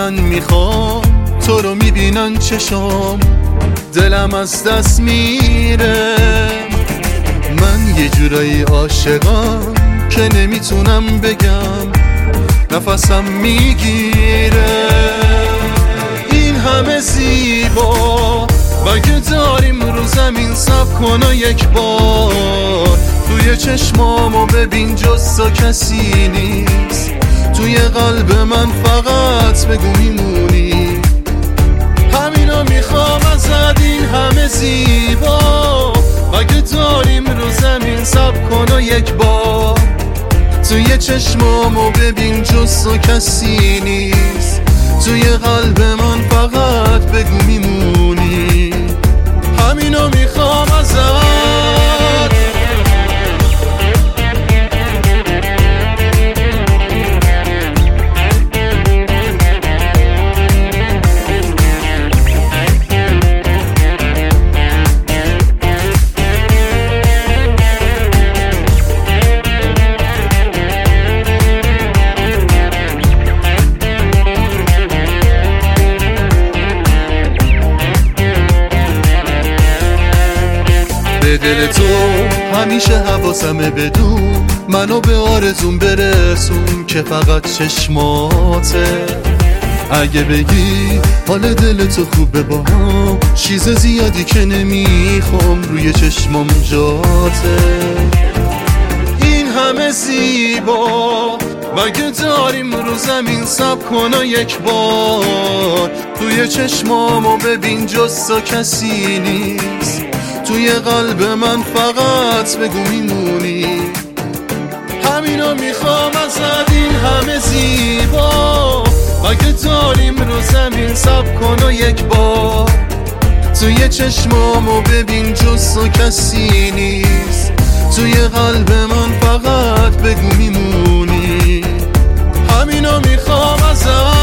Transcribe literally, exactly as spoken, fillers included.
من میخوام تو رو میبینن چشام، دلم از دست میره. من یه جورایی عاشقم که نمیتونم بگم، نفسم میگیره. این همه زیبا مگه داریم رو زمین؟ صبر کن و یک بار توی چشمامو ببین، جز تو کسی نیست. توی قلب من فقط بگو میمونی، همینو میخوام ازت. این همه زیبا مگه داریم رو زمین؟ صبر کن و یک بار توی چشمامو ببین، جز تو کسی نیست. توی قلب من فقط بگو میمونی، همینو میخوام ازت. به دل تو همیشه حواسمه، بدون منو به آرزون برسون که فقط چشماته. اگه بگی حال دل تو خوبه با هم، چیز زیادی که نمیخوام روی چشمام جاته. این همه زیبا مگه داریم رو زمین؟ صبر کن و یک بار توی چشمامو ببین، جز تو کسی نیست. توی قلب من فقط بگو میمونی، همینو میخوام ازت. این همه زیبا مگه داریم رو زمین؟ صبر کن و یک بار توی چشمامو ببین، جز تو کسی نیست. توی قلب من فقط بگو میمونی، همینو میخوام ازت.